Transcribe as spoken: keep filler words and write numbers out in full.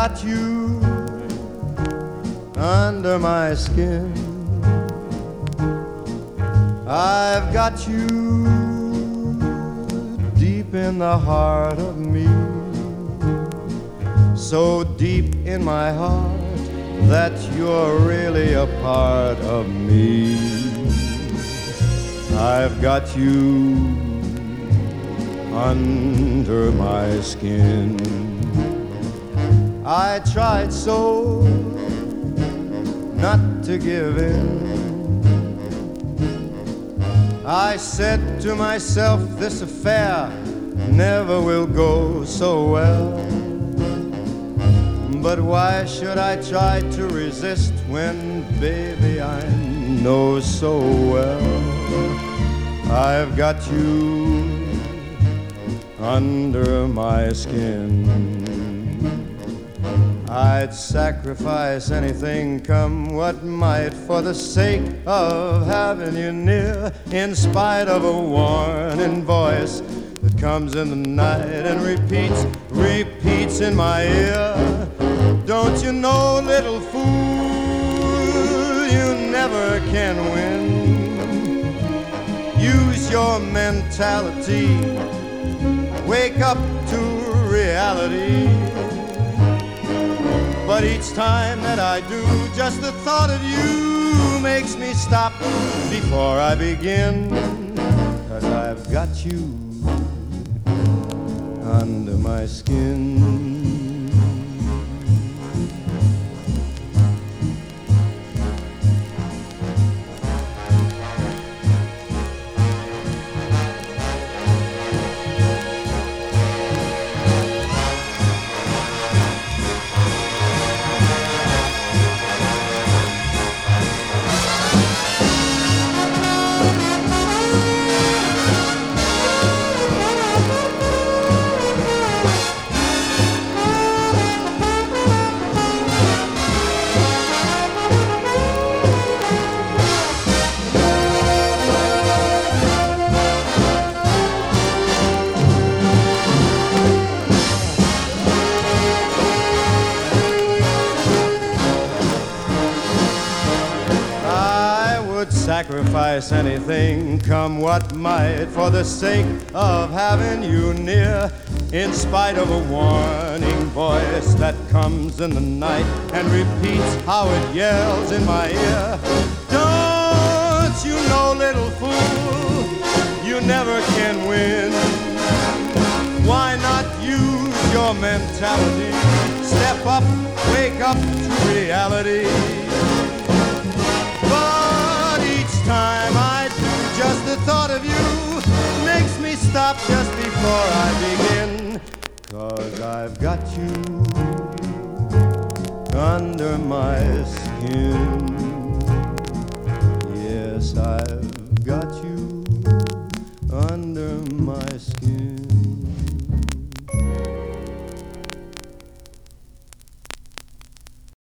got you under my skin. I've got you deep in the heart of me, so deep in my heart that you're really a part of me. I've got you under my skin. I tried so not to give in. I said to myself, this affair never will go so well. But why should I try to resist when, baby, I know so well I've got you under my skin. I'd sacrifice anything, come what might, for the sake of having you near, in spite of a warning voice that comes in the night and repeats, repeats in my ear. Don't you know, little fool, you never can win. Use your mentality, wake up to reality. But each time that I do, just the thought of you makes me stop before I begin. 'Cause I've got you under my skin. Sacrifice anything, come what might, for the sake of having you near, in spite of a warning voice that comes in the night and repeats how it yells in my ear. Don't you know, little fool, you never can win. Why not use your mentality? Step up, wake up to reality. Time I do, just the thought of you makes me stop just before I begin. 'Cause I've got you under my skin. Yes, I've got you under my skin.